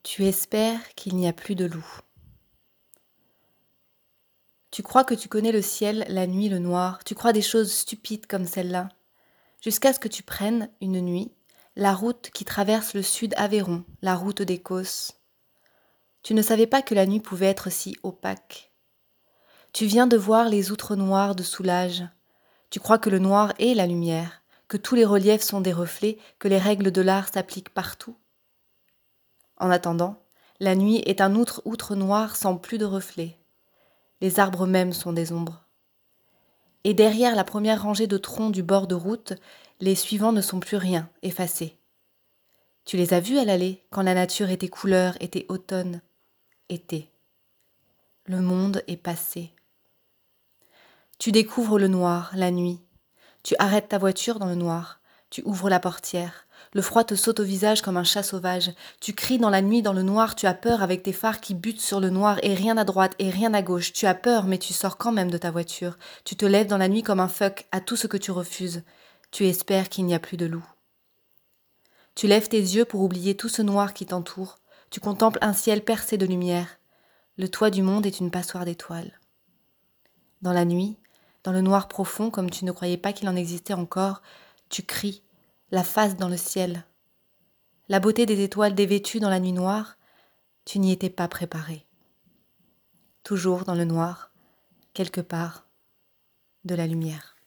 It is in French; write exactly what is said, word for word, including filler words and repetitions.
Tu espères qu'il n'y a plus de loup. Tu crois que tu connais le ciel, la nuit, le noir, tu crois des choses stupides comme celle-là, jusqu'à ce que tu prennes, une nuit, la route qui traverse le sud Aveyron, la route des Causses. Tu ne savais pas que la nuit pouvait être si opaque. Tu viens de voir les outres noires de Soulages. Tu crois que le noir est la lumière, que tous les reliefs sont des reflets, que les règles de l'art s'appliquent partout. En attendant, la nuit est un outre outre noir sans plus de reflets. Les arbres mêmes sont des ombres. Et derrière la première rangée de troncs du bord de route, les suivants ne sont plus rien, effacés. Tu les as vus à l'allée, quand la nature était couleur, était automne, été. Le monde est passé. Tu découvres le noir, la nuit. Tu arrêtes ta voiture dans le noir. Tu ouvres la portière. Le froid te saute au visage comme un chat sauvage. Tu cries dans la nuit, dans le noir. Tu as peur avec tes phares qui butent sur le noir et rien à droite et rien à gauche. Tu as peur, mais tu sors quand même de ta voiture. Tu te lèves dans la nuit comme un phoque à tout ce que tu refuses. Tu espères qu'il n'y a plus de loup. Tu lèves tes yeux pour oublier tout ce noir qui t'entoure. Tu contemples un ciel percé de lumière. Le toit du monde est une passoire d'étoiles. Dans la nuit, dans le noir profond, comme tu ne croyais pas qu'il en existait encore, tu cries, la face dans le ciel. La beauté des étoiles dévêtues dans la nuit noire, tu n'y étais pas préparé. Toujours dans le noir, quelque part, de la lumière.